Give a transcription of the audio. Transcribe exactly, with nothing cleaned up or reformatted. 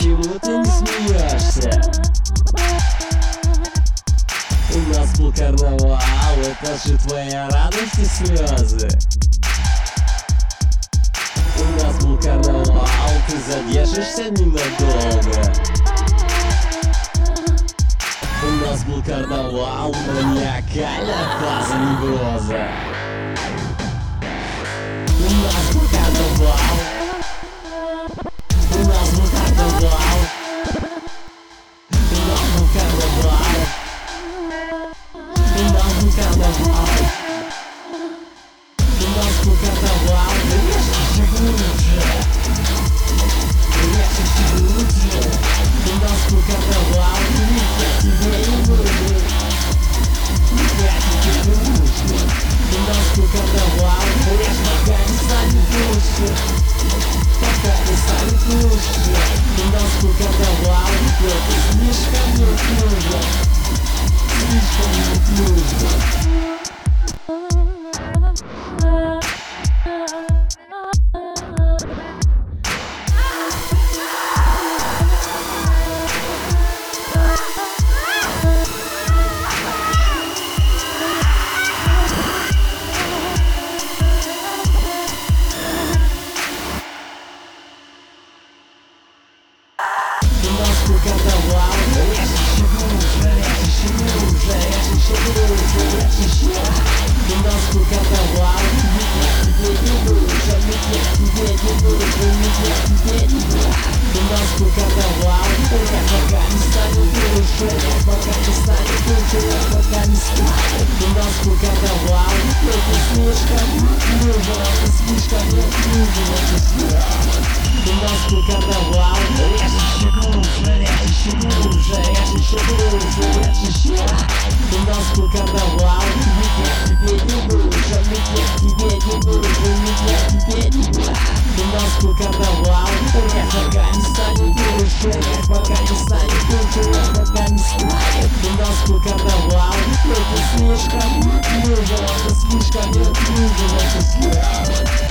почему ты не смеешься? У нас был карнавал, это же твоя радость и слезы. У нас был карнавал, ты задержишься ненадолго. У нас был карнавал, маниакальная фаза невроза. У нас был карнавал. У нас был карнавал. У нас был карнавал. У нас был карнавал. У нас был карнавал. Резче глубже. Резче глубже. У нас был карнавал. Я тебе не нужен. Я тебе не нужен. У нас был карнавал. Режь, пока не станет лучше. Пока не станет лучше. У нас был карнавал. Но ты слишком неуклюжа. Слишком неуклюжа. У нас был карнавал. Резче глубже, резче глубже, резче глубже, резче. У нас был карнавал. Ведь я тебе не нужен, ведь я тебе не нужен, ведь я тебе не нужен. У нас был карнавал. Я пока не станет лучше, я пока не станет лучше, я пока не станет. У нас был карнавал. Но ты слишком нужен, ты слишком нужен, это слишком. У нас был карнавал. Резче глубже, резче глубже, резче глубже, резче. У нас был карнавал. Ведь я тебе не нужен, ведь я тебе не нужен, ведь я тебе не нужен. У нас был карнавал. Я пока не станет лучше, я пока не станет лучше, я пока не станет. У нас был карнавал. Но ты слишком нужен, это слишком не нужен, это слишком.